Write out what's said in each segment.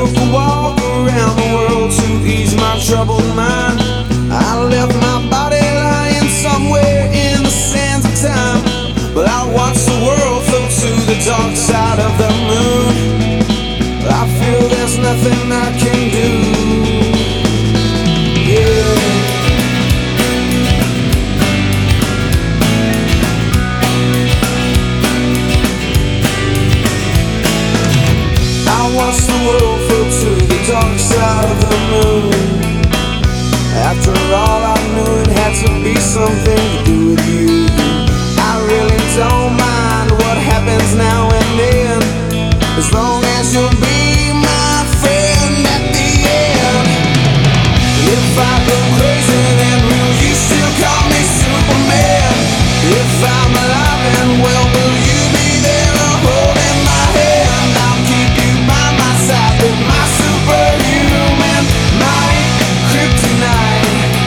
took a walk around the world to ease my troubled mind. I left my body lying somewhere in the sands of time, but I watched the world float to the dark side of the moon. I feel there's nothing I can do. Yeah. I watched the world float to the dark side of the moon. After all, I knew it had to be something to do with you. I really don't mind what happens now and then, as long as you'll be my friend at the end. If I go crazy, then will you still call me Superman? If I'm alive and well, will you be there holding my hand? I'll keep you by my side with my superhuman might, kryptonite.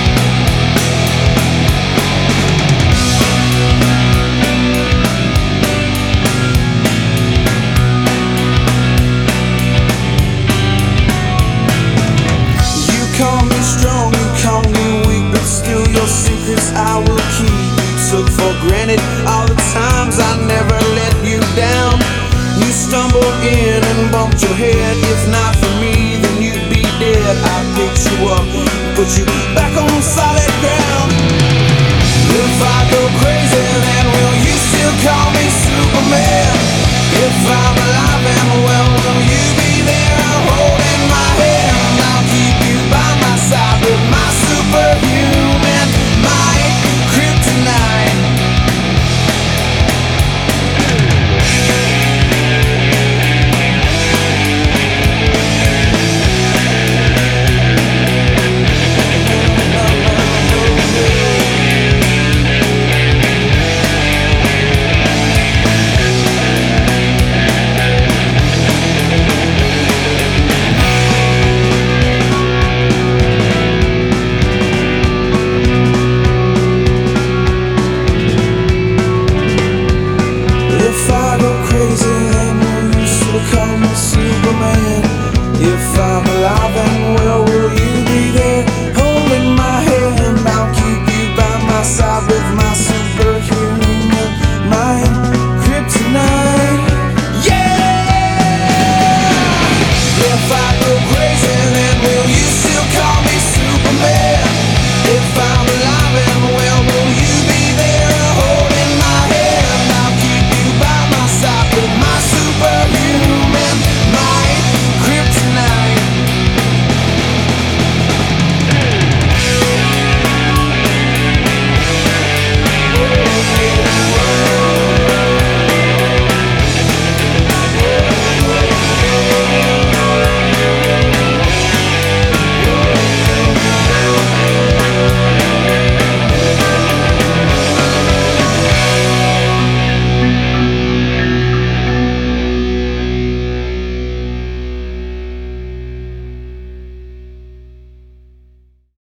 You call me strong, you call me weak, but still your secrets I will keep. You took for granted all the times I never let you down. You stumbled in and bumped your head. If not for me, then you'd be dead. I picked you up, put you back on solid ground. If I go crazy, then will you still call me Superman? If I'm alive and well, will you be there